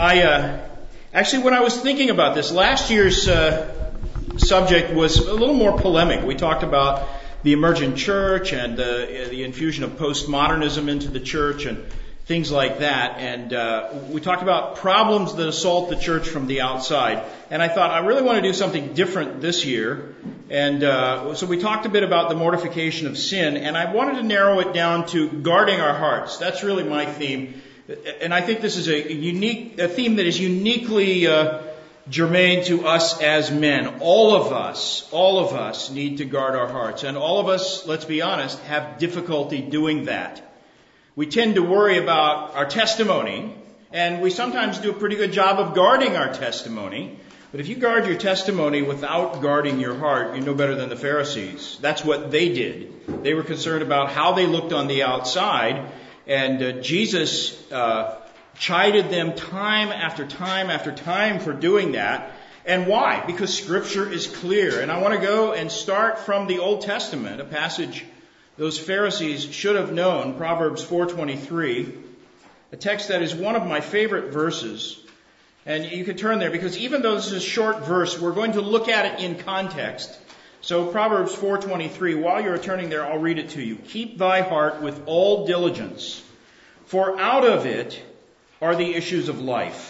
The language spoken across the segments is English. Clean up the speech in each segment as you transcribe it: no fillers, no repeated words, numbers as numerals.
Actually, when I was thinking about this, last year's subject was a little more polemic. We talked about the emergent church and the infusion of postmodernism into the church and things like that. And we talked about problems that assault the church from the outside. And I thought, I really want to do something different this year. And so we talked a bit about the mortification of sin. And I wanted to narrow it down to guarding our hearts. That's really my theme. And I think this is a theme that is uniquely germane to us as men. All of us need to guard our hearts. And all of us, let's be honest, have difficulty doing that. We tend to worry about our testimony, and we sometimes do a pretty good job of guarding our testimony. But if you guard your testimony without guarding your heart, you're no better than the Pharisees. That's what they did. They were concerned about how they looked on the outside, and Jesus chided them time after time after time for doing that. And why? Because Scripture is clear. And I want to go and start from the Old Testament, a passage those Pharisees should have known, Proverbs 4:23, a text that is one of my favorite verses. And you can turn there, because even though this is a short verse, we're going to look at it in context. So Proverbs 4:23, while you're turning there, I'll read it to you. Keep thy heart with all diligence, for out of it are the issues of life.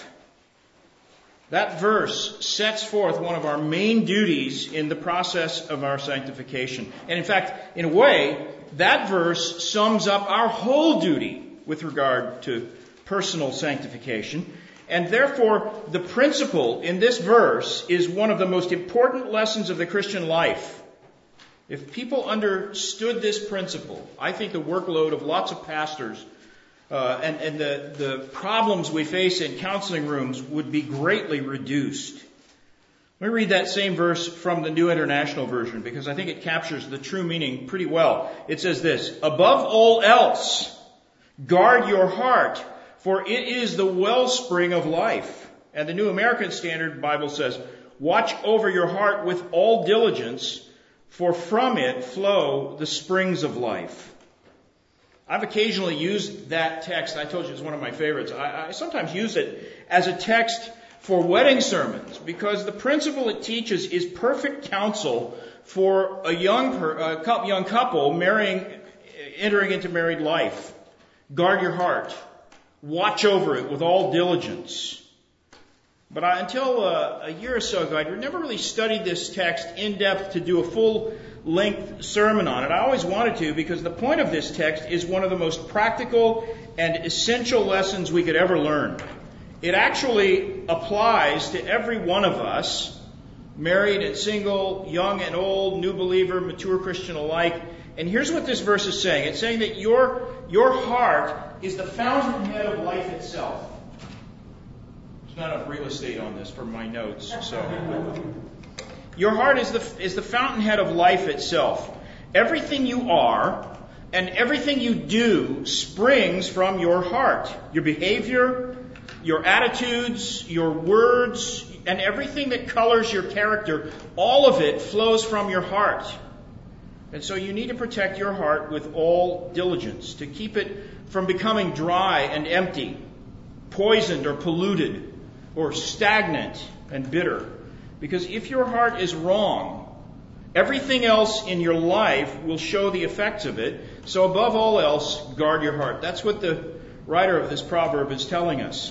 That verse sets forth one of our main duties in the process of our sanctification. And in fact, in a way, that verse sums up our whole duty with regard to personal sanctification. And therefore, the principle in this verse is one of the most important lessons of the Christian life. If people understood this principle, I think the workload of lots of pastors and the problems we face in counseling rooms would be greatly reduced. Let me read that same verse from the New International Version, because I think it captures the true meaning pretty well. It says this: above all else, guard your heart, for it is the wellspring of life. And the New American Standard Bible says, watch over your heart with all diligence, for from it flow the springs of life. I've occasionally used that text. I told you it's one of my favorites. I sometimes use it as a text for wedding sermons, because the principle it teaches is perfect counsel for a young couple entering into married life. Guard your heart. Watch over it with all diligence. But until a year or so ago, I'd never really studied this text in depth to do a full-length sermon on it. I always wanted to, because the point of this text is one of the most practical and essential lessons we could ever learn. It actually applies to every one of us, married and single, young and old, new believer, mature Christian alike. And here's what this verse is saying. It's saying that your heart is the fountainhead of life itself. There's not enough real estate on this for my notes, so your heart is the fountainhead of life itself. Everything you are and everything you do springs from your heart. Your behavior, your attitudes, your words, and everything that colors your character, all of it flows from your heart. And so you need to protect your heart with all diligence, to keep it from becoming dry and empty, poisoned or polluted, or stagnant and bitter. Because if your heart is wrong, everything else in your life will show the effects of it. So above all else, guard your heart. That's what the writer of this proverb is telling us.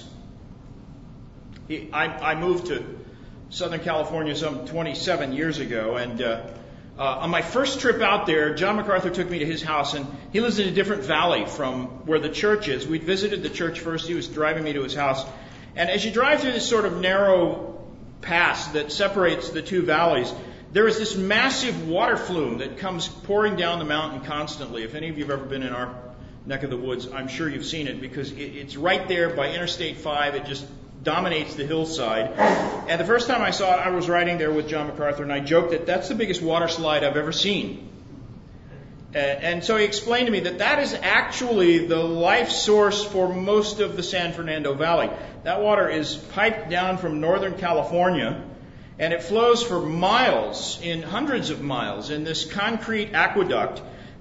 I moved to Southern California some 27 years ago, and on my first trip out there, John MacArthur took me to his house, and he lives in a different valley from where the church is. We'd visited the church first. He was driving me to his house. And as you drive through this sort of narrow pass that separates the two valleys, there is this massive water flume that comes pouring down the mountain constantly. If any of you have ever been in our neck of the woods, I'm sure you've seen it, because it's right there by Interstate 5. It just dominates the hillside. And the first time I saw it, I was riding there with John MacArthur, and I joked that that's the biggest water slide I've ever seen. And so he explained to me that is actually the life source for most of the San Fernando Valley. That water is piped down from Northern California, and it flows for miles, in hundreds of miles, in this concrete aqueduct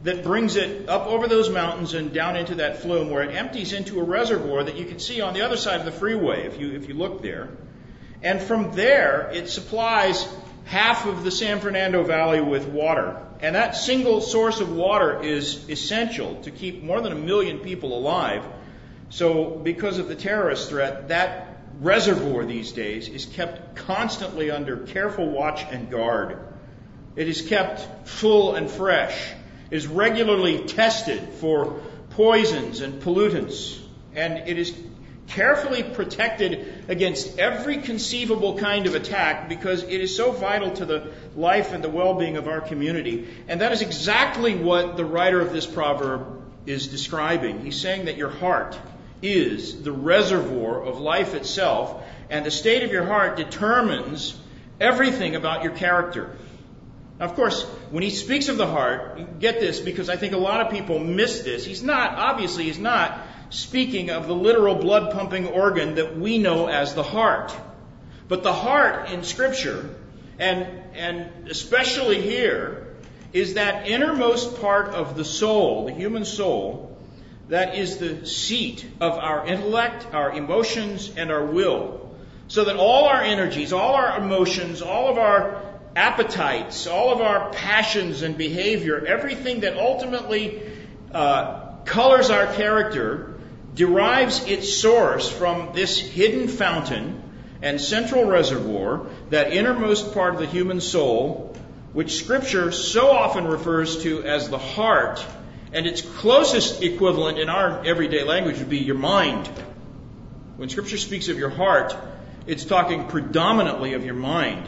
that brings it up over those mountains and down into that flume, where it empties into a reservoir that you can see on the other side of the freeway if you look there. And from there, it supplies half of the San Fernando Valley with water. And that single source of water is essential to keep more than 1 million people alive. So because of the terrorist threat, that reservoir these days is kept constantly under careful watch and guard. It is kept full and fresh. It is regularly tested for poisons and pollutants. And it is carefully protected against every conceivable kind of attack because it is so vital to the life and the well-being of our community. And that is exactly what the writer of this proverb is describing. He's saying that your heart is the reservoir of life itself, and the state of your heart determines everything about your character. Now, of course, when he speaks of the heart, get this, because I think a lot of people miss this. He's not speaking of the literal blood-pumping organ that we know as the heart. But the heart in Scripture, and especially here, is that innermost part of the soul, the human soul, that is the seat of our intellect, our emotions, and our will. So that all our energies, all our emotions, all of our appetites, all of our passions and behavior, everything that ultimately colors our character, derives its source from this hidden fountain and central reservoir, that innermost part of the human soul, which Scripture so often refers to as the heart, and its closest equivalent in our everyday language would be your mind. When Scripture speaks of your heart, it's talking predominantly of your mind.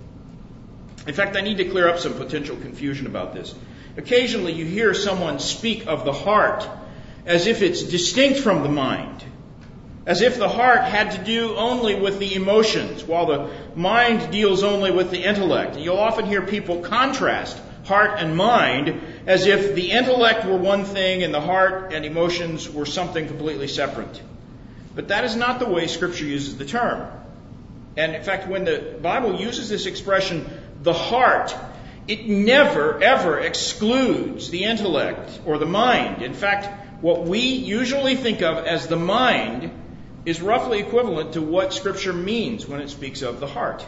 In fact, I need to clear up some potential confusion about this. Occasionally you hear someone speak of the heart as if it's distinct from the mind, as if the heart had to do only with the emotions, while the mind deals only with the intellect. You'll often hear people contrast heart and mind as if the intellect were one thing and the heart and emotions were something completely separate. But that is not the way Scripture uses the term. And in fact, when the Bible uses this expression, the heart, it never, ever excludes the intellect or the mind. In fact, what we usually think of as the mind is roughly equivalent to what Scripture means when it speaks of the heart.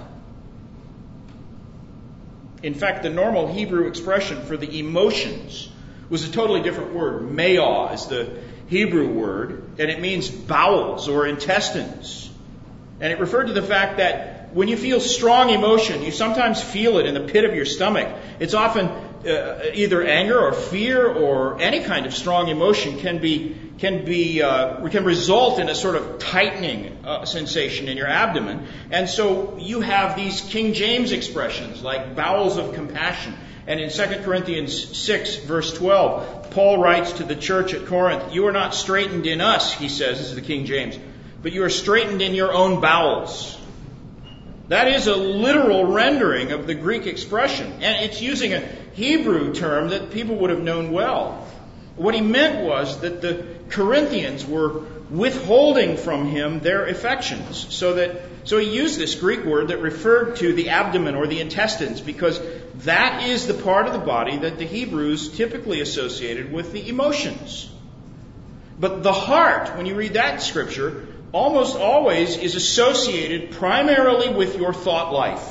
In fact, the normal Hebrew expression for the emotions was a totally different word. Meah is the Hebrew word, and it means bowels or intestines. And it referred to the fact that when you feel strong emotion, you sometimes feel it in the pit of your stomach. It's often either anger or fear or any kind of strong emotion can result in a sort of tightening sensation in your abdomen. And so you have these King James expressions like bowels of compassion. And in 2 Corinthians 6, verse 12, Paul writes to the church at Corinth, "You are not straightened in us," he says, this is the King James, "but you are straightened in your own bowels." That is a literal rendering of the Greek expression. And it's using a Hebrew term that people would have known well. What he meant was that the Corinthians were withholding from him their affections. So he used this Greek word that referred to the abdomen or the intestines, because that is the part of the body that the Hebrews typically associated with the emotions. But the heart, when you read that scripture, almost always is associated primarily with your thought life.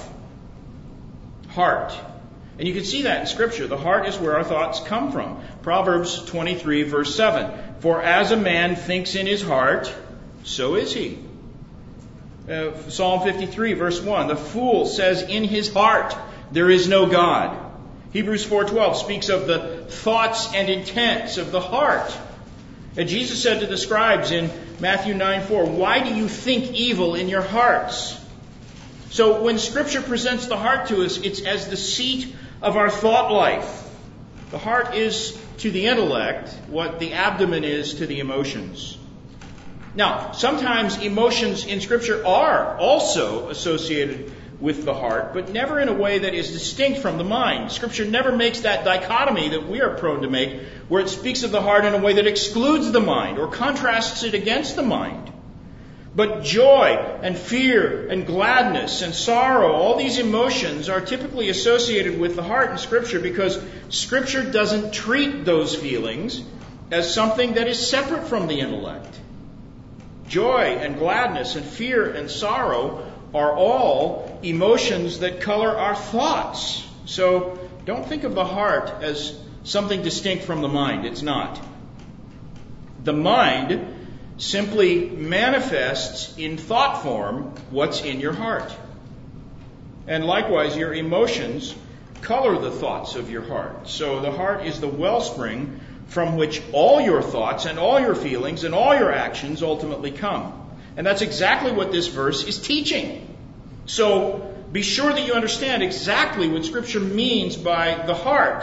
Heart. And you can see that in Scripture. The heart is where our thoughts come from. Proverbs 23, verse 7. "For as a man thinks in his heart, so is he." Psalm 53, verse 1. "The fool says in his heart, there is no God." Hebrews 4:12 speaks of the thoughts and intents of the heart. And Jesus said to the scribes in Matthew 9:4, "Why do you think evil in your hearts?" So when Scripture presents the heart to us, it's as the seat of our thought life. The heart is to the intellect what the abdomen is to the emotions. Now, sometimes emotions in Scripture are also associated with the heart, but never in a way that is distinct from the mind. Scripture never makes that dichotomy that we are prone to make, where it speaks of the heart in a way that excludes the mind or contrasts it against the mind. But joy and fear and gladness and sorrow, all these emotions are typically associated with the heart in Scripture because Scripture doesn't treat those feelings as something that is separate from the intellect. Joy and gladness and fear and sorrow are all emotions that color our thoughts. So don't think of the heart as something distinct from the mind. It's not. The mind simply manifests in thought form what's in your heart. And likewise, your emotions color the thoughts of your heart. So the heart is the wellspring from which all your thoughts and all your feelings and all your actions ultimately come. And that's exactly what this verse is teaching. So be sure that you understand exactly what Scripture means by the heart.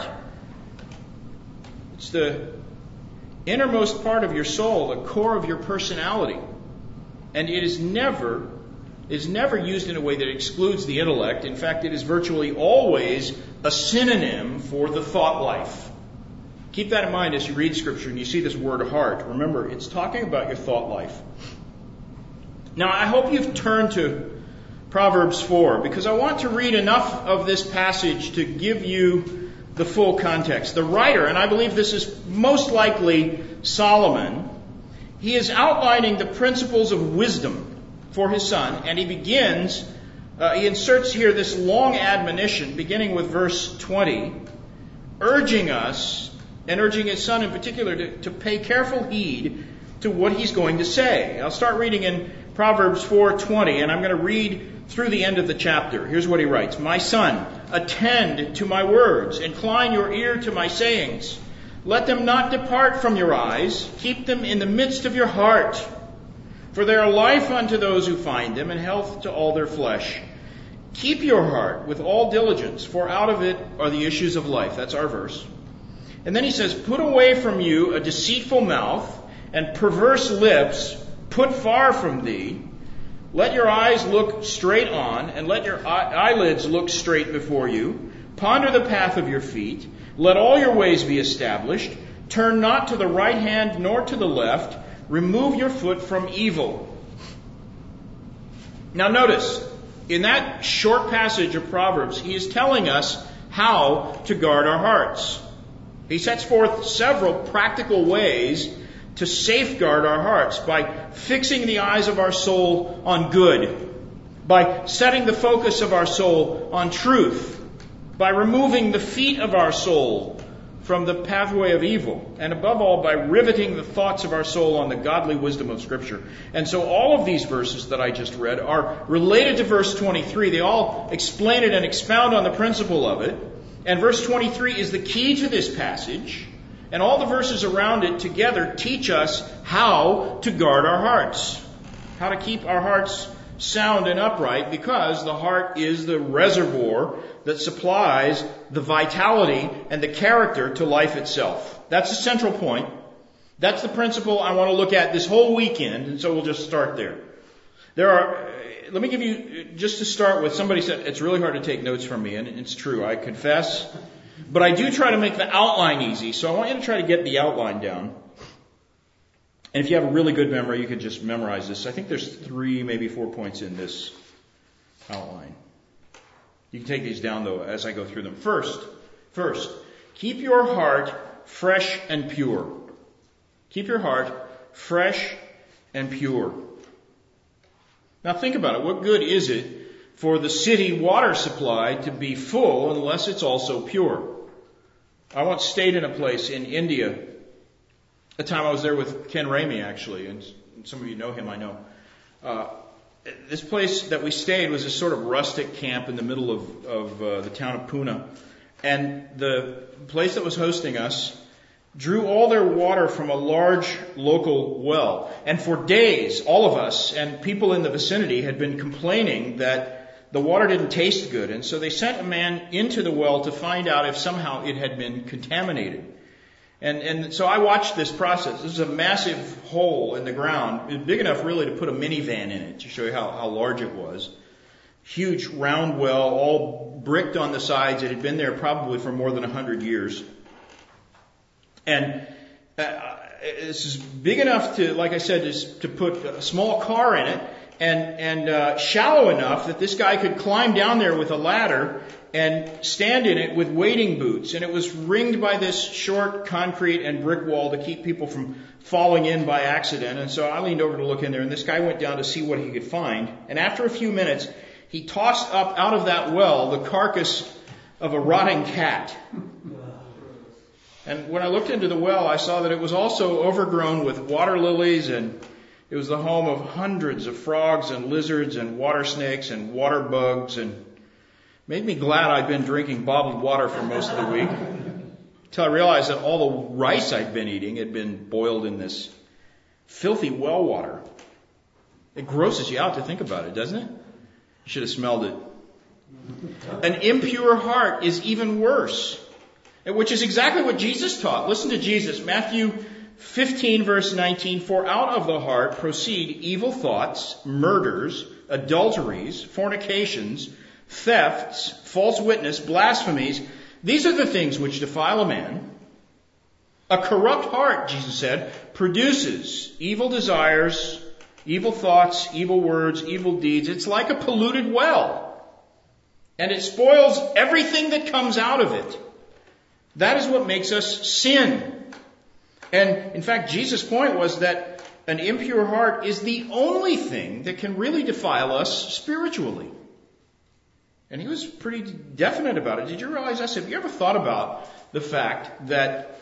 It's the innermost part of your soul, the core of your personality. And it is never used in a way that excludes the intellect. In fact, it is virtually always a synonym for the thought life. Keep that in mind as you read Scripture and you see this word heart. Remember, it's talking about your thought life. Now, I hope you've turned to Proverbs 4 because I want to read enough of this passage to give you the full context. The writer, and I believe this is most likely Solomon, he is outlining the principles of wisdom for his son, and he inserts here this long admonition, beginning with verse 20, urging us, and urging his son in particular, to pay careful heed to what he's going to say. I'll start reading in Proverbs 4:20, and I'm going to read through the end of the chapter. Here's what he writes. My son, attend to my words. Incline your ear to my sayings. Let them not depart from your eyes. Keep them in the midst of your heart. For they are life unto those who find them, and health to all their flesh. Keep your heart with all diligence, for out of it are the issues of life. That's our verse. And then he says, put away from you a deceitful mouth, and perverse lips put far from thee. Let your eyes look straight on, and let your eyelids look straight before you. Ponder the path of your feet. Let all your ways be established. Turn not to the right hand nor to the left. Remove your foot from evil. Now notice, in that short passage of Proverbs, he is telling us how to guard our hearts. He sets forth several practical ways to safeguard our hearts by fixing the eyes of our soul on good, by setting the focus of our soul on truth, by removing the feet of our soul from the pathway of evil, and above all, by riveting the thoughts of our soul on the godly wisdom of Scripture. And so all of these verses that I just read are related to verse 23. They all explain it and expound on the principle of it. And verse 23 is the key to this passage. And all the verses around it together teach us how to guard our hearts, how to keep our hearts sound and upright, because the heart is the reservoir that supplies the vitality and the character to life itself. That's the central point. That's the principle I want to look at this whole weekend, and so we'll just start there. Let me give you, just to start with, somebody said, it's really hard to take notes from me, and it's true, I confess. But I do try to make the outline easy, so I want you to try to get the outline down. And if you have a really good memory, you could just memorize this. I think there's 3, maybe 4 points in this outline. You can take these down, though, as I go through them. First, keep your heart fresh and pure. Keep your heart fresh and pure. Now think about it. What good is it for the city water supply to be full unless it's also pure? I once stayed in a place in India. The time I was there with Ken Ramey, actually, and some of you know him, I know. This place that we stayed was a sort of rustic camp in the middle of the town of Pune. And the place that was hosting us drew all their water from a large local well. And for days, all of us and people in the vicinity had been complaining that the water didn't taste good. And so they sent a man into the well to find out if somehow it had been contaminated. And so I watched this process. This is a massive hole in the ground, big enough really to put a minivan in it, to show you how large it was. Huge round well, all bricked on the sides. It had been there probably for more than 100 years. And this is big enough to, like I said, to put a small car in it, and shallow enough that this guy could climb down there with a ladder and stand in it with wading boots. And it was ringed by this short concrete and brick wall to keep people from falling in by accident. And so I leaned over to look in there, and this guy went down to see what he could find. And after a few minutes, he tossed up out of that well the carcass of a rotting cat. And when I looked into the well, I saw that it was also overgrown with water lilies, and it was the home of hundreds of frogs and lizards and water snakes and water bugs, and made me glad I'd been drinking bottled water for most of the week, until I realized that all the rice I'd been eating had been boiled in this filthy well water. It grosses you out to think about it, doesn't it? You should have smelled it. An impure heart is even worse, which is exactly what Jesus taught. Listen to Jesus, Matthew 15 verse 19, for out of the heart proceed evil thoughts, murders, adulteries, fornications, thefts, false witness, blasphemies. These are the things which defile a man. A corrupt heart, Jesus said, produces evil desires, evil thoughts, evil words, evil deeds. It's like a polluted well, and it spoils everything that comes out of it. That is what makes us sin. And in fact, Jesus' point was that an impure heart is the only thing that can really defile us spiritually. And he was pretty definite about it. Did you realize this? Have you ever thought about the fact that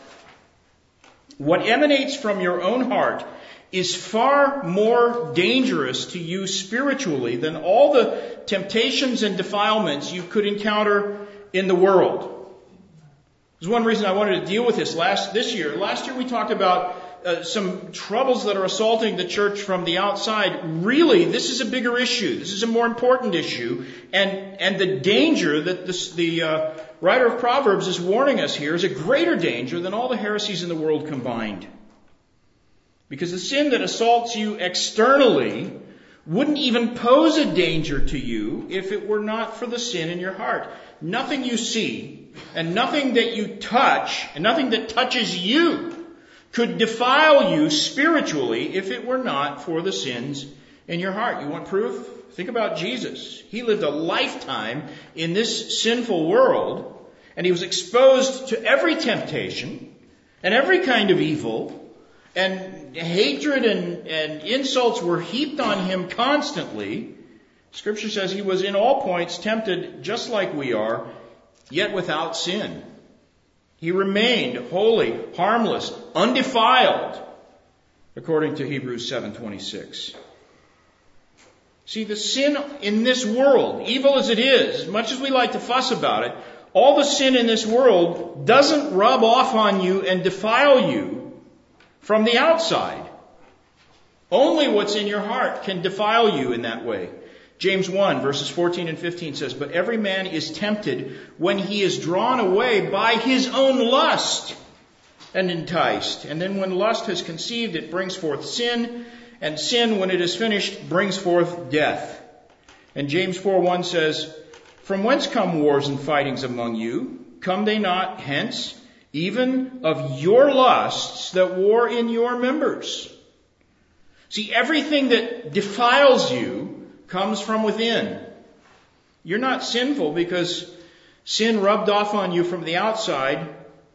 what emanates from your own heart is far more dangerous to you spiritually than all the temptations and defilements you could encounter in the world? There's one reason I wanted to deal with this this year. Last year we talked about some troubles that are assaulting the church from the outside. Really, this is a bigger issue. This is a more important issue. And the danger that the writer of Proverbs is warning us here is a greater danger than all the heresies in the world combined. Because the sin that assaults you externally wouldn't even pose a danger to you if it were not for the sin in your heart. Nothing you see and nothing that you touch and nothing that touches you could defile you spiritually if it were not for the sins in your heart. You want proof? Think about Jesus. He lived a lifetime in this sinful world, and he was exposed to every temptation and every kind of evil, and hatred and insults were heaped on him constantly. Scripture says he was in all points tempted just like we are, yet without sin. He remained holy, harmless, undefiled, according to Hebrews 7:26. See, the sin in this world, evil as it is, as much as we like to fuss about it, all the sin in this world doesn't rub off on you and defile you from the outside. Only what's in your heart can defile you in that way. James 1 verses 14 and 15 says, but every man is tempted when he is drawn away by his own lust and enticed. And then when lust has conceived, it brings forth sin. And sin, when it is finished, brings forth death. And James 4:1 says, from whence come wars and fightings among you? Come they not hence, even of your lusts that war in your members? See, everything that defiles you comes from within. You're not sinful because sin rubbed off on you from the outside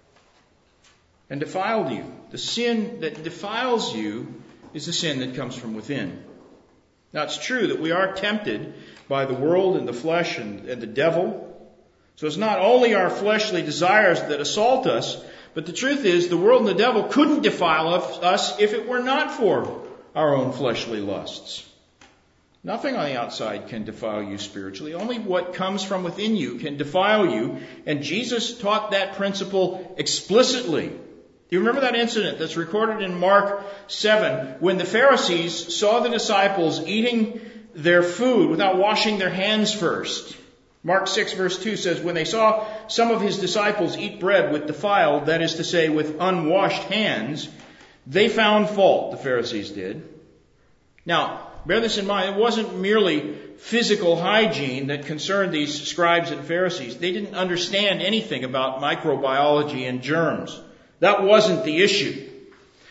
and defiled you. The sin that defiles you is the sin that comes from within. Now, it's true that we are tempted by the world and the flesh and the devil. So it's not only our fleshly desires that assault us, but the truth is the world and the devil couldn't defile us if it were not for our own fleshly lusts. Nothing on the outside can defile you spiritually. Only what comes from within you can defile you. And Jesus taught that principle explicitly. Do you remember that incident that's recorded in Mark 7 when the Pharisees saw the disciples eating their food without washing their hands first? Mark 6 verse 2 says, when they saw some of his disciples eat bread with defiled, that is to say, with unwashed hands, they found fault, the Pharisees did. Now, bear this in mind, it wasn't merely physical hygiene that concerned these scribes and Pharisees. They didn't understand anything about microbiology and germs. That wasn't the issue.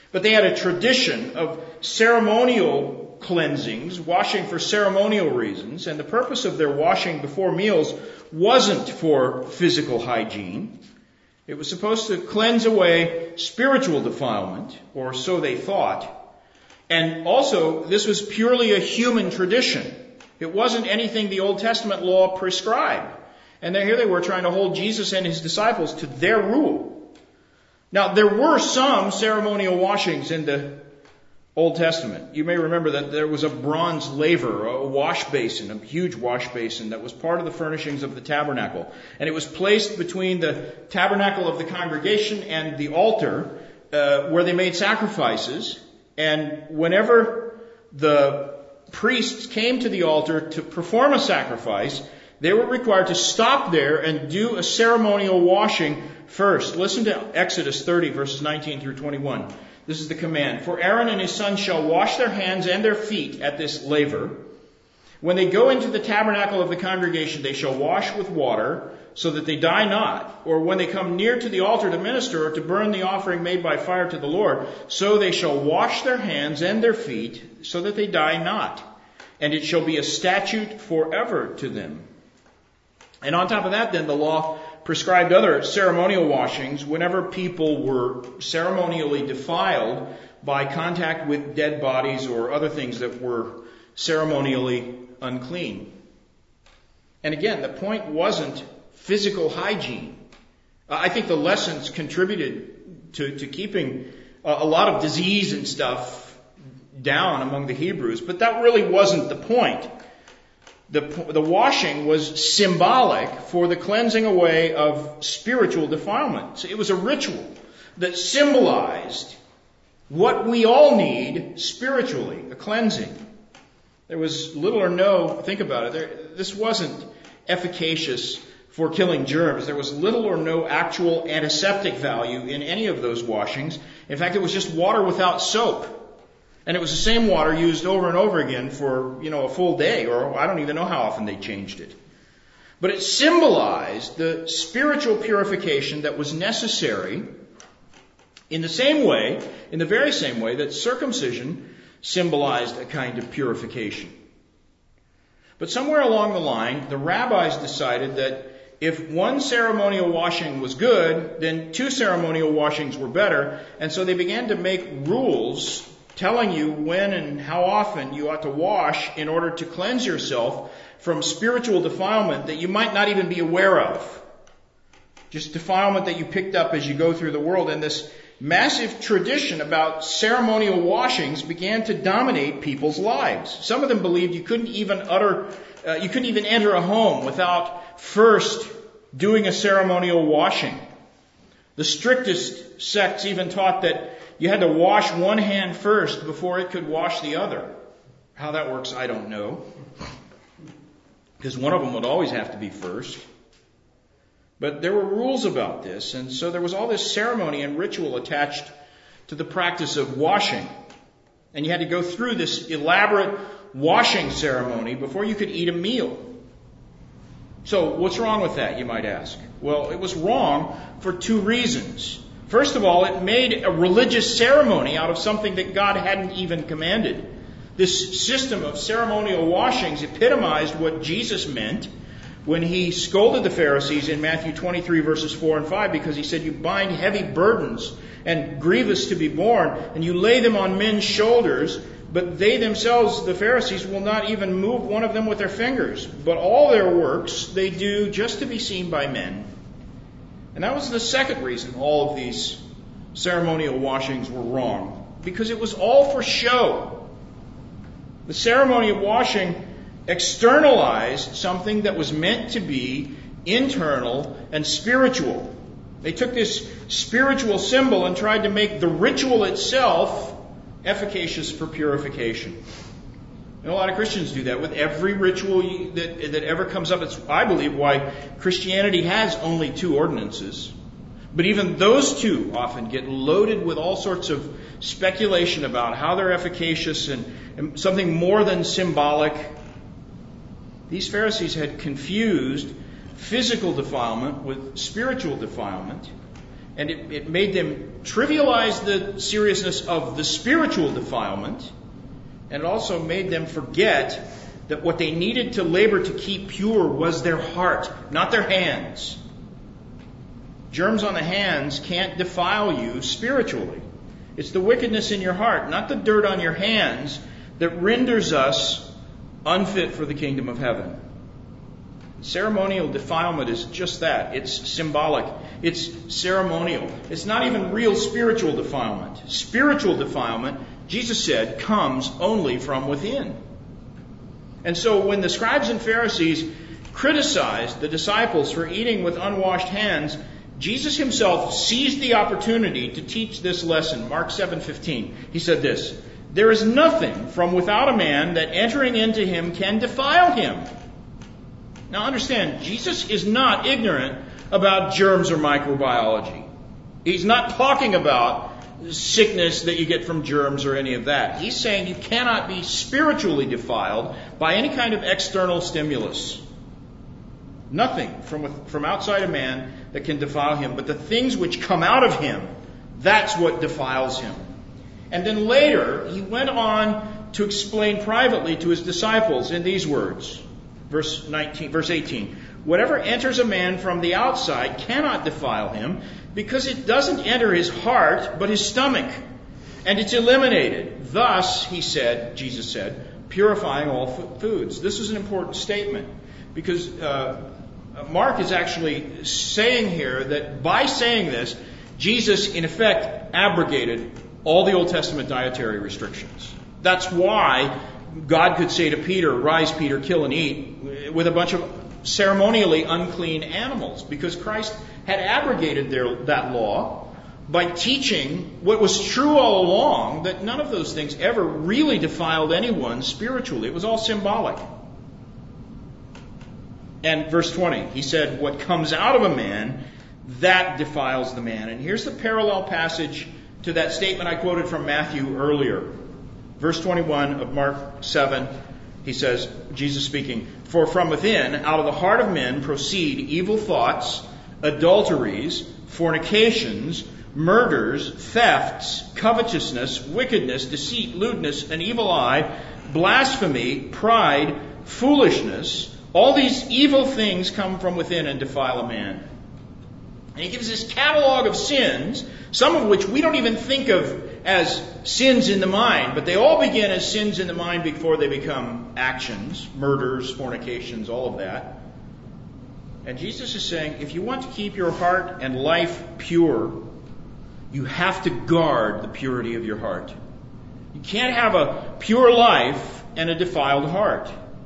But they had a tradition of ceremonial cleansings, washing for ceremonial reasons, and the purpose of their washing before meals wasn't for physical hygiene. It was supposed to cleanse away spiritual defilement, or so they thought. And also, this was purely a human tradition. It wasn't anything the Old Testament law prescribed. And here they were trying to hold Jesus and his disciples to their rule. Now, there were some ceremonial washings in the Old Testament. You may remember that there was a bronze laver, a wash basin, a huge wash basin that was part of the furnishings of the tabernacle. And it was placed between the tabernacle of the congregation and the altar where they made sacrifices. And whenever the priests came to the altar to perform a sacrifice, they were required to stop there and do a ceremonial washing first. Listen to Exodus 30, verses 19 through 21. This is the command. For Aaron and his sons shall wash their hands and their feet at this laver. When they go into the tabernacle of the congregation, they shall wash with water, so that they die not. Or when they come near to the altar to minister or to burn the offering made by fire to the Lord, so they shall wash their hands and their feet, so that they die not. And it shall be a statute forever to them. And on top of that, then, the law prescribed other ceremonial washings whenever people were ceremonially defiled by contact with dead bodies or other things that were ceremonially unclean. And again, the point wasn't physical hygiene. I think the lessons contributed to keeping a lot of disease and stuff down among the Hebrews, but that really wasn't the point. The washing was symbolic for the cleansing away of spiritual defilement. It was a ritual that symbolized what we all need spiritually, a cleansing. There was little or no, think about it, this wasn't efficacious for killing germs. There was little or no actual antiseptic value in any of those washings. In fact, it was just water without soap. And it was the same water used over and over again for, a full day, or I don't even know how often they changed it. But it symbolized the spiritual purification that was necessary in the very same way that circumcision symbolized a kind of purification. But somewhere along the line, the rabbis decided that if one ceremonial washing was good, then two ceremonial washings were better. And so they began to make rules telling you when and how often you ought to wash in order to cleanse yourself from spiritual defilement that you might not even be aware of. Just defilement that you picked up as you go through the world. And this massive tradition about ceremonial washings began to dominate people's lives. Some of them believed you couldn't even enter a home without first doing a ceremonial washing. The strictest sects even taught that you had to wash one hand first before it could wash the other. How that works, I don't know. Because one of them would always have to be first. But there were rules about this, and so there was all this ceremony and ritual attached to the practice of washing. And you had to go through this elaborate washing ceremony before you could eat a meal. So what's wrong with that, you might ask? Well, it was wrong for two reasons. First of all, it made a religious ceremony out of something that God hadn't even commanded. This system of ceremonial washings epitomized what Jesus meant when he scolded the Pharisees in Matthew 23 verses 4 and 5, because he said, you bind heavy burdens and grievous to be borne, and you lay them on men's shoulders, but they themselves, the Pharisees, will not even move one of them with their fingers. But all their works they do just to be seen by men. And that was the second reason all of these ceremonial washings were wrong, because it was all for show. The ceremony of washing externalized something that was meant to be internal and spiritual. They took this spiritual symbol and tried to make the ritual itself efficacious for purification. And a lot of Christians do that with every ritual that ever comes up. It's, I believe, why Christianity has only 2 ordinances. But even those 2 often get loaded with all sorts of speculation about how they're efficacious and something more than symbolic. These Pharisees had confused physical defilement with spiritual defilement. And it made them trivialize the seriousness of the spiritual defilement. And it also made them forget that what they needed to labor to keep pure was their heart, not their hands. Germs on the hands can't defile you spiritually. It's the wickedness in your heart, not the dirt on your hands, that renders us unfit for the kingdom of heaven. Ceremonial defilement is just that. It's symbolic. It's ceremonial. It's not even real spiritual defilement. Spiritual defilement, Jesus said, comes only from within. And so when the scribes and Pharisees criticized the disciples for eating with unwashed hands, Jesus himself seized the opportunity to teach this lesson. Mark 7:15. He said this, "There is nothing from without a man that entering into him can defile him." Now understand, Jesus is not ignorant about germs or microbiology. He's not talking about sickness that you get from germs or any of that. He's saying you cannot be spiritually defiled by any kind of external stimulus. Nothing from outside a man that can defile him, but the things which come out of him, that's what defiles him. And then later, he went on to explain privately to his disciples in these words. Verse 18. "Whatever enters a man from the outside cannot defile him, because it doesn't enter his heart, but his stomach, and it's eliminated. Thus," Jesus said, "purifying all foods." This is an important statement, because Mark is actually saying here that by saying this, Jesus, in effect, abrogated all the Old Testament dietary restrictions. That's why God could say to Peter, "Rise, Peter, kill and eat," with a bunch of ceremonially unclean animals, because Christ had abrogated that law by teaching what was true all along, that none of those things ever really defiled anyone spiritually. It was all symbolic. And verse 20, he said, "What comes out of a man, that defiles the man." And here's the parallel passage to that statement I quoted from Matthew earlier. Verse 21 of Mark 7, he says, Jesus speaking, "For from within, out of the heart of men, proceed evil thoughts, adulteries, fornications, murders, thefts, covetousness, wickedness, deceit, lewdness, an evil eye, blasphemy, pride, foolishness. All these evil things come from within and defile a man." And he gives this catalog of sins, some of which we don't even think of as sins in the mind, but they all begin as sins in the mind before they become actions, murders, fornications, all of that. And Jesus is saying, if you want to keep your heart and life pure, you have to guard the purity of your heart. You can't have a pure life and a defiled heart.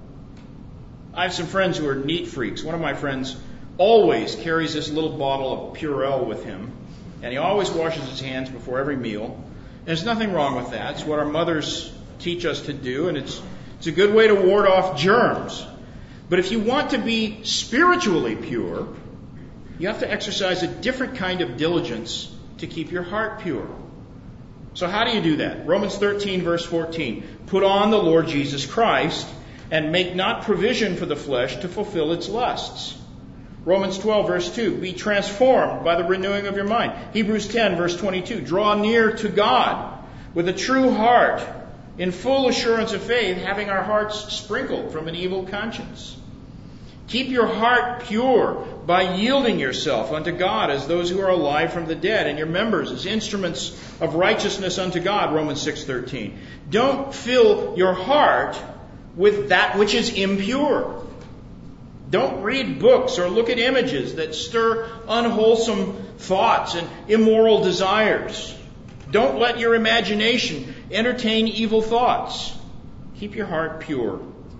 I have some friends who are neat freaks. One of my friends always carries this little bottle of Purell with him, and he always washes his hands before every meal. And there's nothing wrong with that. It's what our mothers teach us to do, and it's a good way to ward off germs. But if you want to be spiritually pure, you have to exercise a different kind of diligence to keep your heart pure. So how do you do that? Romans 13, verse 14. "Put on the Lord Jesus Christ, and make not provision for the flesh to fulfill its lusts." Romans 12, verse 2, "Be transformed by the renewing of your mind." Hebrews 10, verse 22, "Draw near to God with a true heart, in full assurance of faith, having our hearts sprinkled from an evil conscience." Keep your heart pure by yielding yourself unto God as those who are alive from the dead, and your members as instruments of righteousness unto God, Romans 6:13. Don't fill your heart with that which is impure. Don't read books or look at images that stir unwholesome thoughts and immoral desires. Don't let your imagination entertain evil thoughts. Keep your heart pure.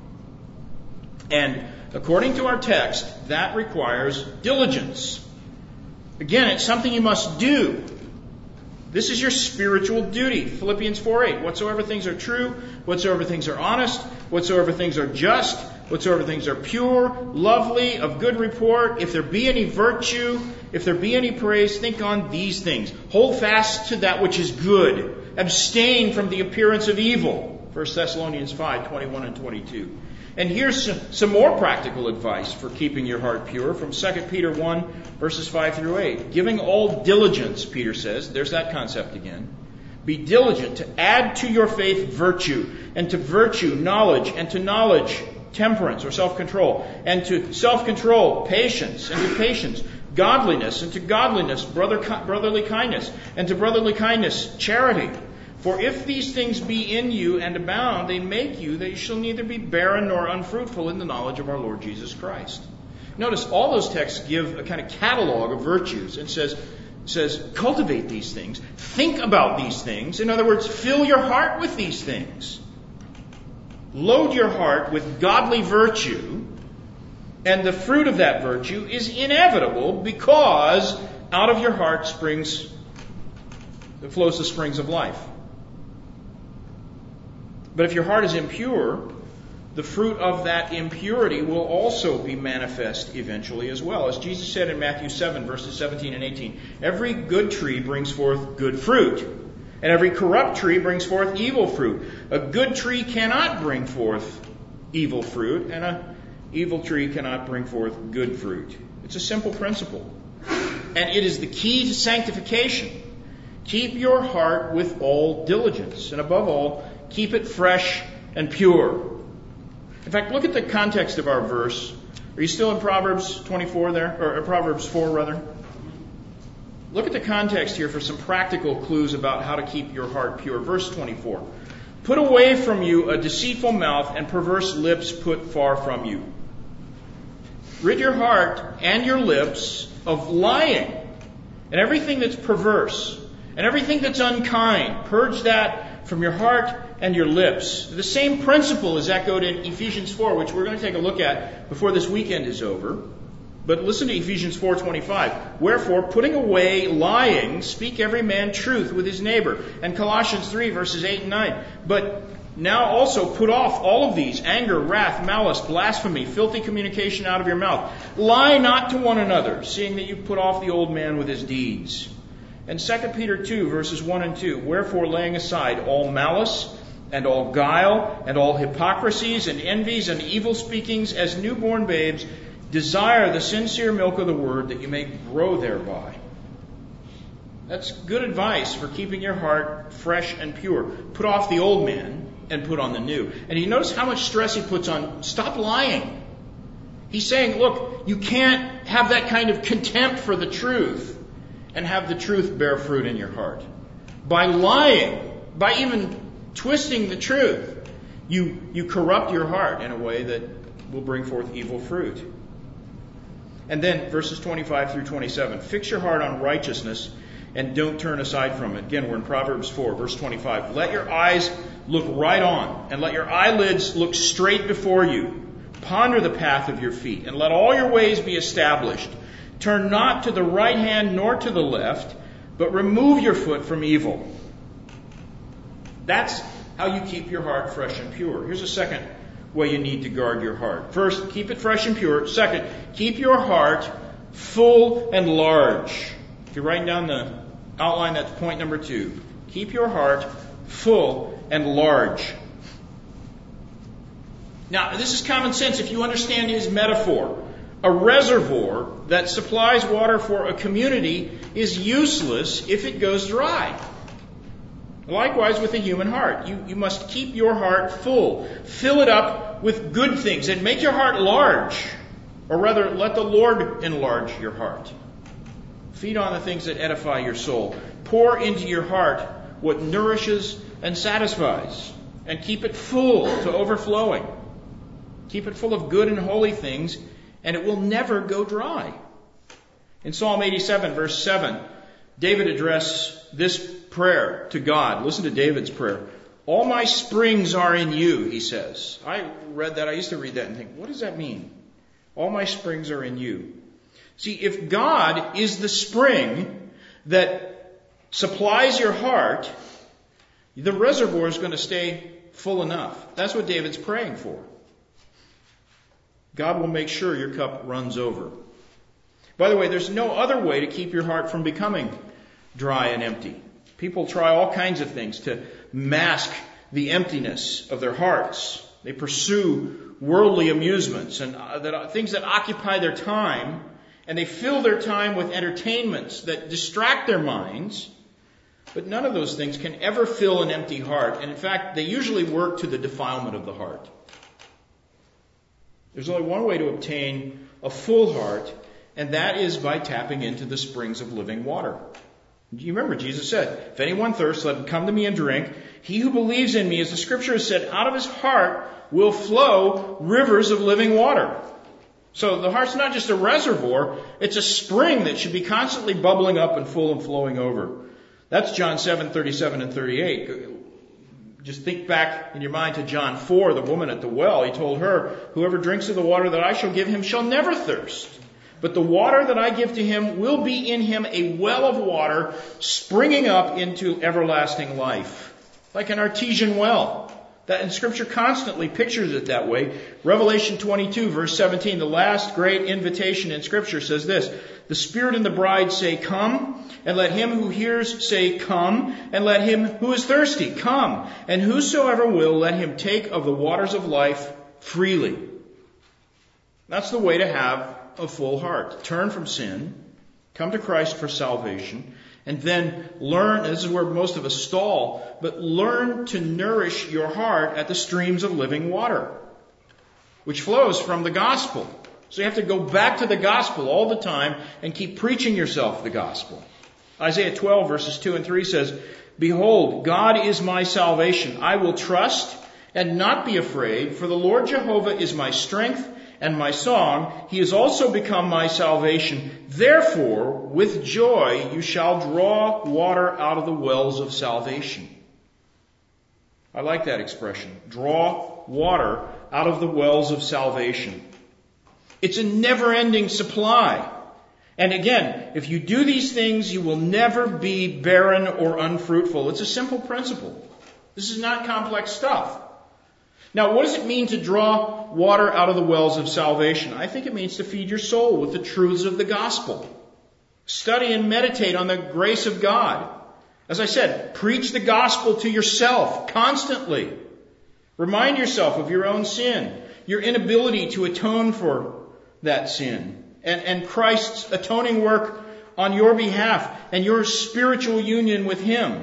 And according to our text, that requires diligence. Again, it's something you must do. This is your spiritual duty. Philippians 4:8. "Whatsoever things are true, whatsoever things are honest, whatsoever things are just, whatsoever things are pure, lovely, of good report, if there be any virtue, if there be any praise, think on these things. Hold fast to that which is good. Abstain from the appearance of evil." 1 Thessalonians 5:21 and 22. And here's some more practical advice for keeping your heart pure from 2 Peter 1, verses 5 through 8. Giving all diligence, Peter says, there's that concept again. Be diligent to add to your faith virtue, and to virtue knowledge, and to knowledge temperance or self-control, and to self-control patience, and to patience godliness, and to godliness brotherly kindness, and to brotherly kindness charity. For if these things be in you and abound, they make you that you shall neither be barren nor unfruitful in the knowledge of our Lord Jesus Christ. Notice all those texts give a kind of catalog of virtues and says cultivate these things, think about these things. In other words, fill your heart with these things. Load your heart with godly virtue, and the fruit of that virtue is inevitable because out of your heart flows the springs of life. But if your heart is impure, the fruit of that impurity will also be manifest eventually as well. As Jesus said in Matthew 7, verses 17 and 18, every good tree brings forth good fruit, and every corrupt tree brings forth evil fruit. A good tree cannot bring forth evil fruit, and an evil tree cannot bring forth good fruit. It's a simple principle. And it is the key to sanctification. Keep your heart with all diligence, and above all, keep it fresh and pure. In fact, look at the context of our verse. Are you still in Proverbs 24 there? Or Proverbs 4, rather? Look at the context here for some practical clues about how to keep your heart pure. Verse 24. Put away from you a deceitful mouth, and perverse lips put far from you. Rid your heart and your lips of lying and everything that's perverse and everything that's unkind. Purge that from your heart and your lips. The same principle is echoed in Ephesians 4, which we're going to take a look at before this weekend is over. But listen to Ephesians 4:25. Wherefore, putting away lying, speak every man truth with his neighbor. And Colossians 3, verses 8 and 9. But now also put off all of these: anger, wrath, malice, blasphemy, filthy communication out of your mouth. Lie not to one another, seeing that you put off the old man with his deeds. And 2 Peter 2, verses 1 and 2. Wherefore, laying aside all malice, and all guile, and all hypocrisies, and envies, and evil speakings, as newborn babes, desire the sincere milk of the word, that you may grow thereby. That's good advice for keeping your heart fresh and pure. Put off the old man and put on the new. And you notice how much stress he puts on, stop lying. He's saying, look, you can't have that kind of contempt for the truth and have the truth bear fruit in your heart. By lying, by even twisting the truth, you corrupt your heart in a way that will bring forth evil fruit. And then verses 25 through 27. Fix your heart on righteousness and don't turn aside from it. Again, we're in Proverbs 4, verse 25. Let your eyes look right on, and let your eyelids look straight before you. Ponder the path of your feet, and let all your ways be established. Turn not to the right hand nor to the left, but remove your foot from evil. That's how you keep your heart fresh and pure. Here's a second way you need to guard your heart. First, keep it fresh and pure. Second, keep your heart full and large. If you're writing down the outline, that's point number 2. Keep your heart full and large. Now, this is common sense if you understand his metaphor. A reservoir that supplies water for a community is useless if it goes dry. Likewise with the human heart. You must keep your heart full. Fill it up with good things and make your heart large. Or rather, let the Lord enlarge your heart. Feed on the things that edify your soul. Pour into your heart what nourishes and satisfies. And keep it full to overflowing. Keep it full of good and holy things, and it will never go dry. In Psalm 87, verse 7, David addressed this prayer to God. Listen to David's prayer. All my springs are in you, he says. I read that. I used to read that and think, what does that mean? All my springs are in you. See, if God is the spring that supplies your heart, the reservoir is going to stay full enough. That's what David's praying for. God will make sure your cup runs over. By the way, there's no other way to keep your heart from becoming dry and empty. People try all kinds of things to mask the emptiness of their hearts. They pursue worldly amusements and things that occupy their time, and they fill their time with entertainments that distract their minds. But none of those things can ever fill an empty heart. And in fact, they usually work to the defilement of the heart. There's only one way to obtain a full heart, and that is by tapping into the springs of living water. You remember, Jesus said, if anyone thirsts, let him come to me and drink. He who believes in me, as the scripture has said, out of his heart will flow rivers of living water. So the heart's not just a reservoir, it's a spring that should be constantly bubbling up and full and flowing over. That's John 7:37 and 38. Just think back in your mind to John 4, the woman at the well. He told her, whoever drinks of the water that I shall give him shall never thirst. But the water that I give to him will be in him a well of water springing up into everlasting life. Like an artesian well. That in Scripture constantly pictures it that way. Revelation 22 verse 17, the last great invitation in Scripture says this, the Spirit and the bride say, come, and let him who hears say, come, and let him who is thirsty come, and whosoever will, let him take of the waters of life freely. That's the way to have a full heart. Turn from sin, come to Christ for salvation, and then learn, this is where most of us stall, but learn to nourish your heart at the streams of living water, which flows from the gospel. So you have to go back to the gospel all the time and keep preaching yourself the gospel. Isaiah 12 verses 2 and 3 says, behold, God is my salvation. I will trust and not be afraid, for the Lord Jehovah is my strength and my song. He has also become my salvation. Therefore, with joy you shall draw water out of the wells of salvation. I like that expression. Draw water out of the wells of salvation. It's a never-ending supply. And again, if you do these things, you will never be barren or unfruitful. It's a simple principle. This is not complex stuff. Now, what does it mean to draw water out of the wells of salvation? I think it means to feed your soul with the truths of the gospel. Study and meditate on the grace of God. As I said, preach the gospel to yourself constantly. Remind yourself of your own sin, your inability to atone for that sin, and Christ's atoning work on your behalf, and your spiritual union with Him.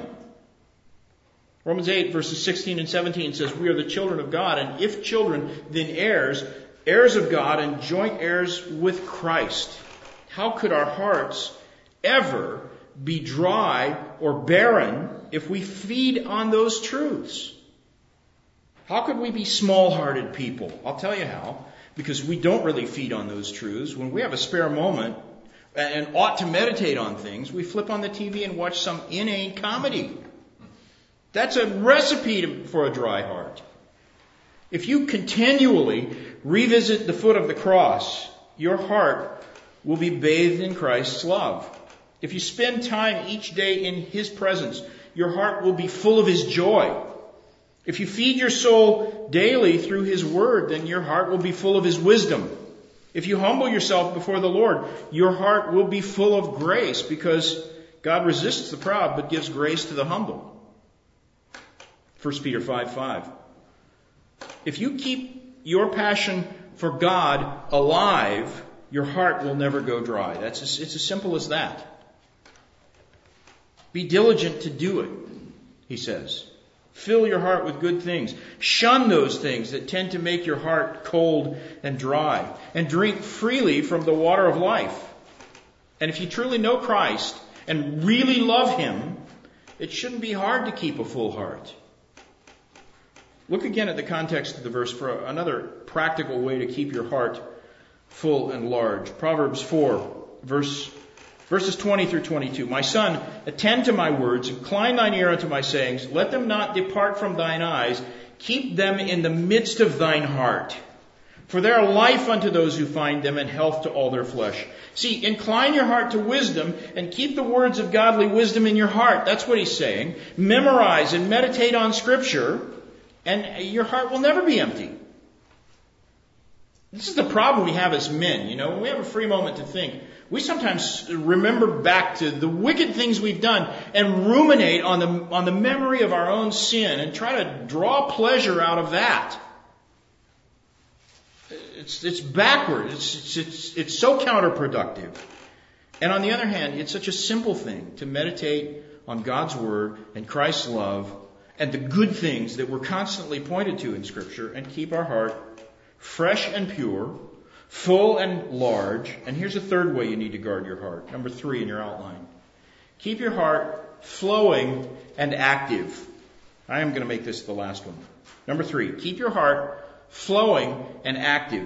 Romans 8 verses 16 and 17 says, we are the children of God, and if children, then heirs, heirs of God and joint heirs with Christ. How could our hearts ever be dry or barren if we feed on those truths? How could we be small-hearted people? I'll tell you how. Because we don't really feed on those truths. When we have a spare moment and ought to meditate on things, we flip on the TV and watch some inane comedy. That's a recipe for a dry heart. If you continually revisit the foot of the cross, your heart will be bathed in Christ's love. If you spend time each day in His presence, your heart will be full of His joy. If you feed your soul daily through His Word, then your heart will be full of His wisdom. If you humble yourself before the Lord, your heart will be full of grace, because God resists the proud but gives grace to the humble. 1 Peter 5:5. If you keep your passion for God alive, your heart will never go dry. It's as simple as that. Be diligent to do it, he says. Fill your heart with good things. Shun those things that tend to make your heart cold and dry. And drink freely from the water of life. And if you truly know Christ and really love Him, it shouldn't be hard to keep a full heart. Look again at the context of the verse for another practical way to keep your heart full and large. Proverbs 4, verses 20 through 22. My son, attend to my words, incline thine ear unto my sayings. Let them not depart from thine eyes. Keep them in the midst of thine heart. For they are life unto those who find them, and health to all their flesh. See, incline your heart to wisdom and keep the words of godly wisdom in your heart. That's what he's saying. Memorize and meditate on Scripture, and your heart will never be empty. This is the problem we have as men. You know, when we have a free moment to think, we sometimes remember back to the wicked things we've done and ruminate on the memory of our own sin and try to draw pleasure out of that. It's backward. It's so counterproductive. And on the other hand, it's such a simple thing to meditate on God's Word and Christ's love and the good things that we're constantly pointed to in Scripture and keep our heart fresh and pure, full and large. And here's a third way you need to guard your heart. Number 3 in your outline. Keep your heart flowing and active. I am going to make this the last one. Number 3, keep your heart flowing and active.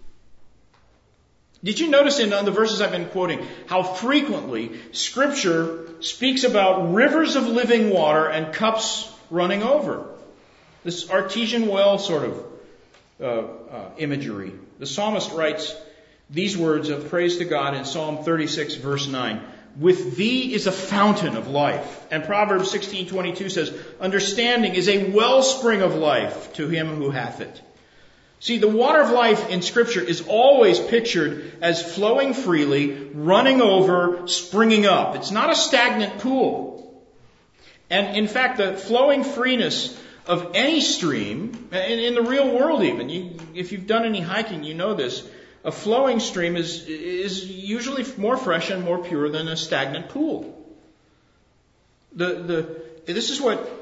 Did you notice in the verses I've been quoting how frequently Scripture speaks about rivers of living water and cups running over? This artesian well sort of imagery. The psalmist writes these words of praise to God in Psalm 36 verse 9. With thee is a fountain of life. And Proverbs 16:22 says, understanding is a wellspring of life to him who hath it. See, the water of life in Scripture is always pictured as flowing freely, running over, springing up. It's not a stagnant pool. And in fact, the flowing freeness of any stream, and in the real world even, if you've done any hiking, you know this, a flowing stream is usually more fresh and more pure than a stagnant pool. This is what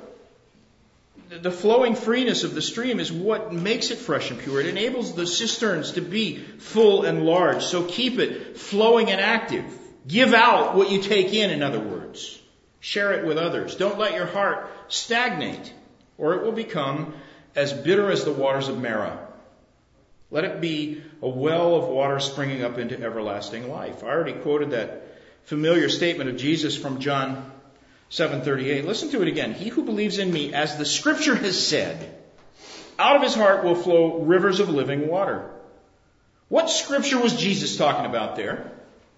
the flowing freeness of the stream is what makes it fresh and pure. It enables the cisterns to be full and large. So keep it flowing and active. Give out what you take in other words. Share it with others. Don't let your heart stagnate, or it will become as bitter as the waters of Marah. Let it be a well of water springing up into everlasting life. I already quoted that familiar statement of Jesus from John 7:38. Listen to it again. He who believes in me, as the Scripture has said, out of his heart will flow rivers of living water. What Scripture was Jesus talking about there?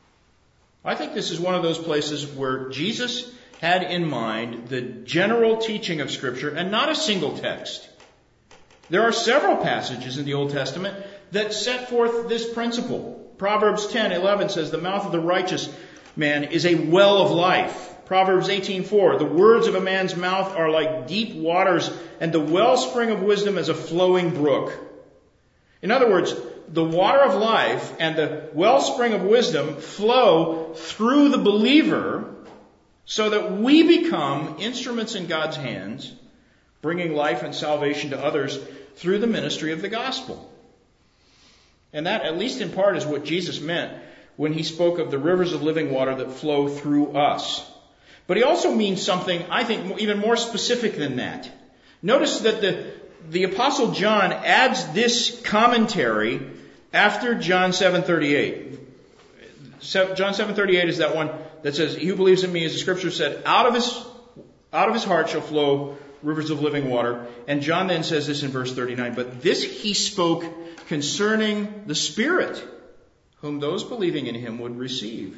I think this is one of those places where Jesus had in mind the general teaching of Scripture and not a single text. There are several passages in the Old Testament that set forth this principle. Proverbs 10:11 says, the mouth of the righteous man is a well of life. Proverbs 18:4, the words of a man's mouth are like deep waters, and the wellspring of wisdom is a flowing brook. In other words, the water of life and the wellspring of wisdom flow through the believer so that we become instruments in God's hands, bringing life and salvation to others through the ministry of the gospel. And that, at least in part, is what Jesus meant when he spoke of the rivers of living water that flow through us. But he also means something, I think, even more specific than that. Notice that the Apostle John adds this commentary after John 7:38. John 7:38 is that one that says, he who believes in me, as the Scripture said, out of his heart shall flow rivers of living water. And John then says this in verse 39, but this he spoke concerning the Spirit, whom those believing in him would receive.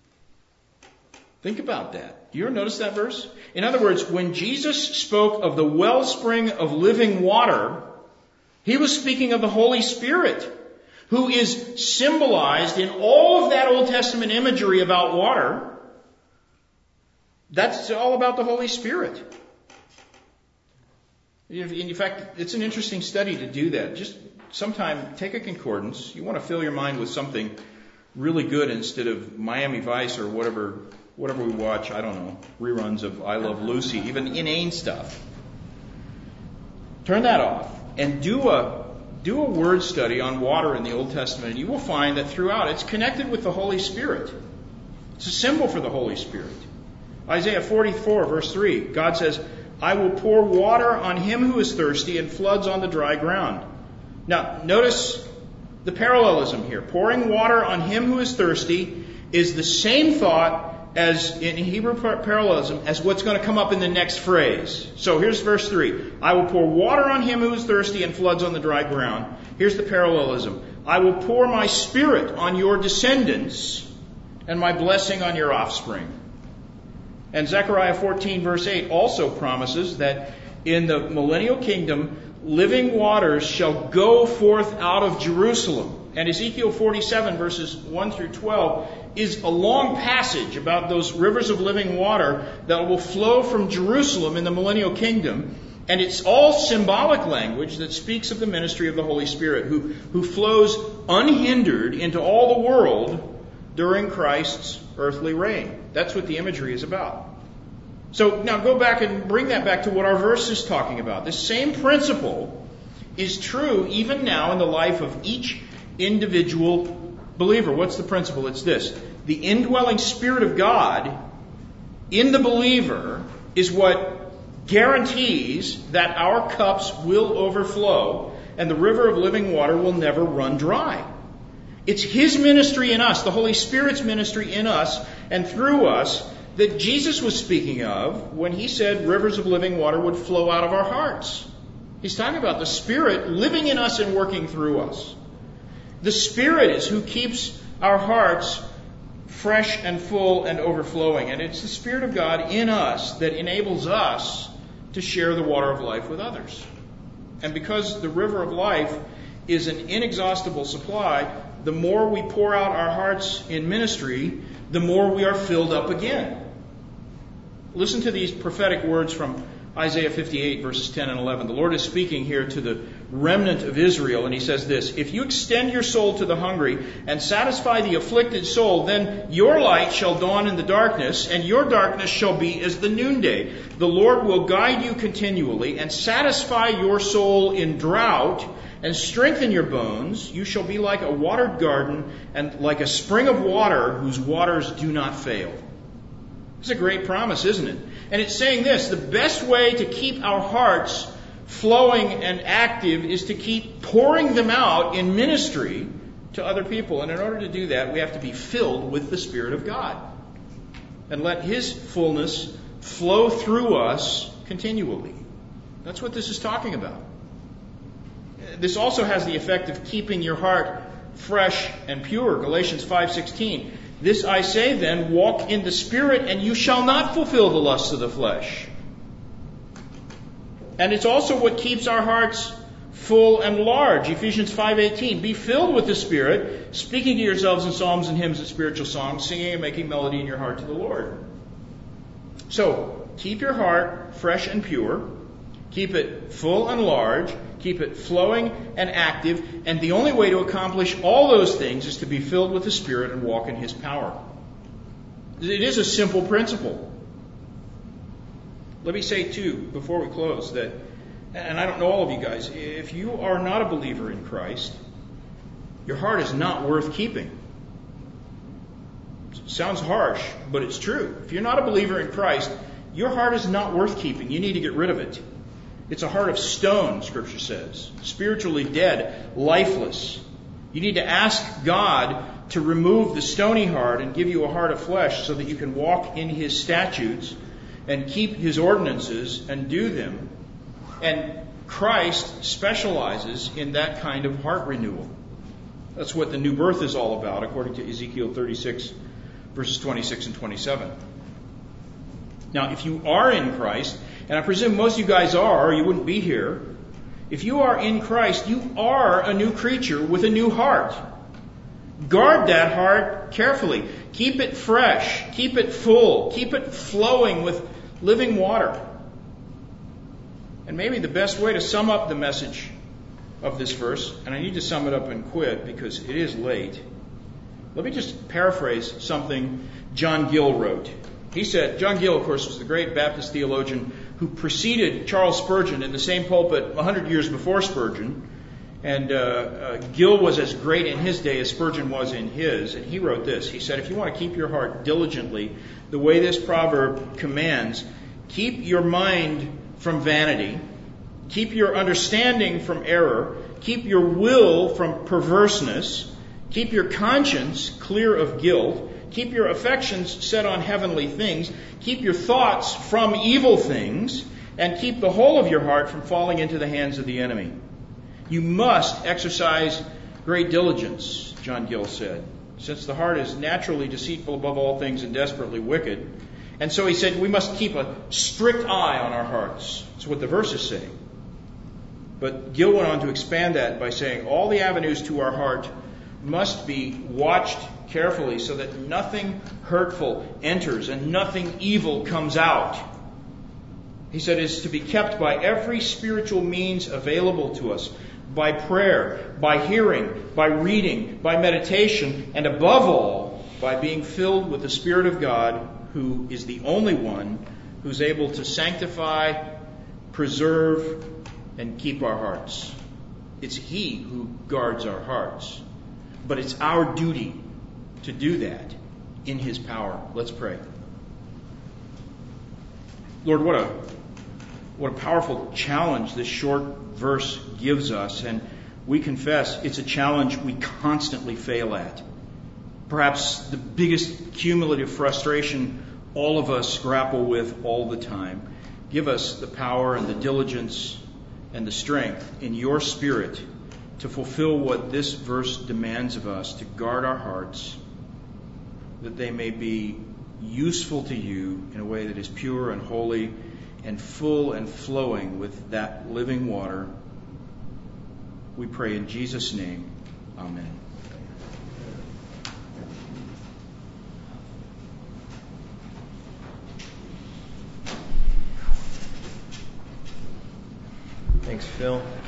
Think about that. Do you ever notice that verse? In other words, when Jesus spoke of the wellspring of living water, he was speaking of the Holy Spirit, who is symbolized in all of that Old Testament imagery about water. That's all about the Holy Spirit. In fact, it's an interesting study to do that. Just sometime take a concordance. You want to fill your mind with something really good instead of Miami Vice or whatever we watch, I don't know, reruns of I Love Lucy, even inane stuff. Turn that off and do a word study on water in the Old Testament, and you will find that throughout it's connected with the Holy Spirit. It's a symbol for the Holy Spirit. Isaiah 44, verse 3, God says, I will pour water on him who is thirsty and floods on the dry ground. Now, notice the parallelism here. Pouring water on him who is thirsty is the same thought as in Hebrew parallelism as what's going to come up in the next phrase. So here's verse 3. I will pour water on him who is thirsty and floods on the dry ground. Here's the parallelism. I will pour my Spirit on your descendants and my blessing on your offspring. And Zechariah 14 verse 8 also promises that in the millennial kingdom, living waters shall go forth out of Jerusalem. And Ezekiel 47 verses 1 through 12 is a long passage about those rivers of living water that will flow from Jerusalem in the millennial kingdom. And it's all symbolic language that speaks of the ministry of the Holy Spirit, who flows unhindered into all the world during Christ's earthly reign. That's what the imagery is about. So now go back and bring that back to what our verse is talking about. This same principle is true even now in the life of each individual believer. What's the principle? It's this. The indwelling Spirit of God in the believer is what guarantees that our cups will overflow and the river of living water will never run dry. It's His ministry in us, the Holy Spirit's ministry in us and through us, that Jesus was speaking of when He said rivers of living water would flow out of our hearts. He's talking about the Spirit living in us and working through us. The Spirit is who keeps our hearts fresh and full and overflowing. And it's the Spirit of God in us that enables us to share the water of life with others. And because the river of life is an inexhaustible supply, the more we pour out our hearts in ministry, the more we are filled up again. Listen to these prophetic words from Isaiah 58, verses 10 and 11. The Lord is speaking here to the remnant of Israel, and He says this: "If you extend your soul to the hungry and satisfy the afflicted soul, then your light shall dawn in the darkness, and your darkness shall be as the noonday. The Lord will guide you continually and satisfy your soul in drought and strengthen your bones. You shall be like a watered garden and like a spring of water whose waters do not fail." It's a great promise, isn't it? And it's saying this: the best way to keep our hearts flowing and active is to keep pouring them out in ministry to other people. And in order to do that, we have to be filled with the Spirit of God and let His fullness flow through us continually. That's what this is talking about. This also has the effect of keeping your heart fresh and pure. Galatians 5:16. "This I say then, walk in the Spirit, and you shall not fulfill the lusts of the flesh." And it's also what keeps our hearts full and large. Ephesians 5:18. "Be filled with the Spirit, speaking to yourselves in psalms and hymns and spiritual songs, singing and making melody in your heart to the Lord." So, keep your heart fresh and pure. Keep it full and large. Keep it flowing and active. And the only way to accomplish all those things is to be filled with the Spirit and walk in His power. It is a simple principle. Let me say, too, before we close, that, and I don't know all of you guys, if you are not a believer in Christ, your heart is not worth keeping. It sounds harsh, but it's true. If you're not a believer in Christ, your heart is not worth keeping. You need to get rid of it. It's a heart of stone, Scripture says. Spiritually dead, lifeless. You need to ask God to remove the stony heart and give you a heart of flesh so that you can walk in His statutes and keep His ordinances and do them. And Christ specializes in that kind of heart renewal. That's what the new birth is all about, according to Ezekiel 36, verses 26 and 27. Now, if you are in Christ, and I presume most of you guys are, or you wouldn't be here. If you are in Christ, you are a new creature with a new heart. Guard that heart carefully. Keep it fresh. Keep it full. Keep it flowing with living water. And maybe the best way to sum up the message of this verse, and I need to sum it up and quit because it is late. Let me just paraphrase something John Gill wrote. He said, John Gill, of course, was the great Baptist theologian who preceded Charles Spurgeon in the same pulpit 100 years before Spurgeon. And Gill was as great in his day as Spurgeon was in his. And he wrote this. He said, "If you want to keep your heart diligently, the way this proverb commands, keep your mind from vanity, keep your understanding from error, keep your will from perverseness, keep your conscience clear of guilt, keep your affections set on heavenly things, keep your thoughts from evil things, and keep the whole of your heart from falling into the hands of the enemy. You must exercise great diligence," John Gill said, "since the heart is naturally deceitful above all things and desperately wicked." And so he said we must keep a strict eye on our hearts. That's what the verse is saying. But Gill went on to expand that by saying all the avenues to our heart must be watched carefully so that nothing hurtful enters and nothing evil comes out. he said, is to be kept by every spiritual means available to us, by prayer, by hearing, by reading, by meditation, and above all, by being filled with the Spirit of God, who is the only one who's able to sanctify, preserve, and keep our hearts. It's He who guards our hearts. But it's our duty to do that in His power. Let's pray. Lord, what a powerful challenge this short verse gives us. And we confess it's a challenge we constantly fail at. Perhaps the biggest cumulative frustration all of us grapple with all the time. Give us the power and the diligence and the strength in your Spirit to fulfill what this verse demands of us, to guard our hearts, that they may be useful to you in a way that is pure and holy and full and flowing with that living water. We pray in Jesus' name. Amen. Thanks, Phil.